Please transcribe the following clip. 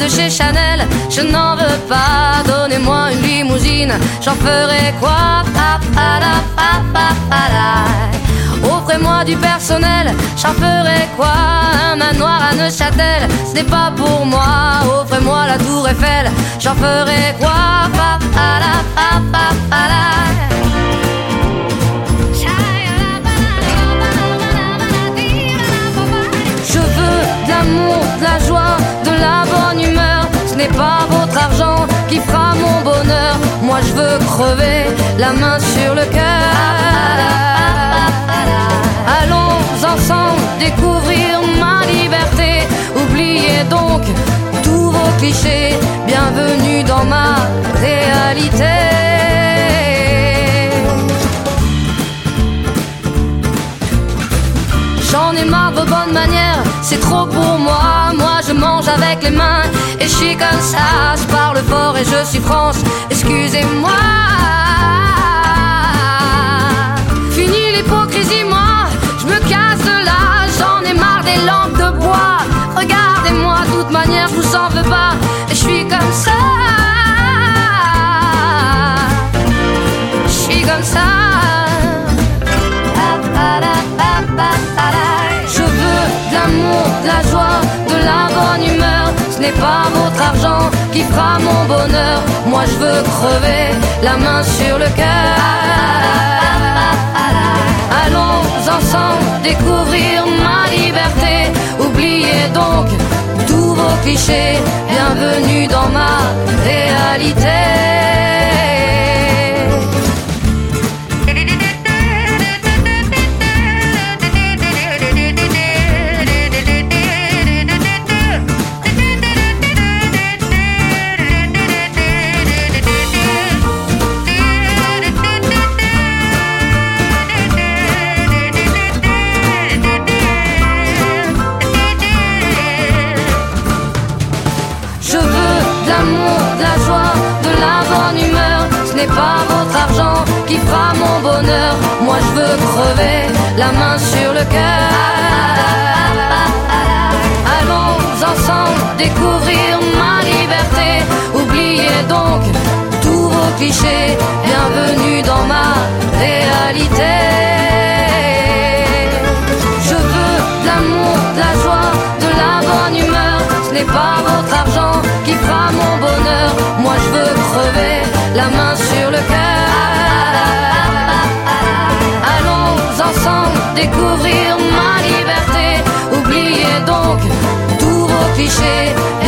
de chez Chanel, je n'en veux pas. Donnez-moi une limousine, j'en ferai quoi? Offrez-moi du personnel, j'en ferai quoi? Un manoir à Neuchâtel, ce n'est pas pour moi. Offrez-moi la tour Eiffel, j'en ferai quoi? Je veux de l'amour, de la joie, de la bonne humeur. Ce n'est pas votre argent qui fera mon bonheur. Moi je veux crever, la main sur le cœur. Allons ensemble découvrir ma liberté. Oubliez donc tous vos clichés. Bienvenue dans ma réalité. J'en ai marre de vos bonnes manières, c'est trop pour moi. Moi je mange avec les mains et je suis comme ça. Je parle fort et je suis France, excusez-moi. Fini l'hypocrisie, moi je me casse de là. J'en ai marre des lampes de bois. Regardez-moi, de toute manière je vous en veux pas. Et je suis comme ça. Je suis comme ça. Je veux de l'amour, de la joie, de la bonne humeur. Ce n'est pas votre argent qui fera mon bonheur. Moi je veux crever, la main sur le cœur. Allons ensemble découvrir ma liberté. Oubliez donc tous vos clichés. Bienvenue dans ma réalité. Pas votre argent qui fera mon bonheur. Moi je veux crever, la main sur le cœur. Allons ensemble découvrir ma liberté. Oubliez donc tous vos clichés. Bienvenue dans ma réalité. Je veux de l'amour, de la joie, de la bonne humeur. Ce n'est pas votre argent qui fera mon bonheur. Moi je veux crever, la main sur le cœur. Allons ensemble découvrir ma liberté. Oubliez donc tous vos clichés.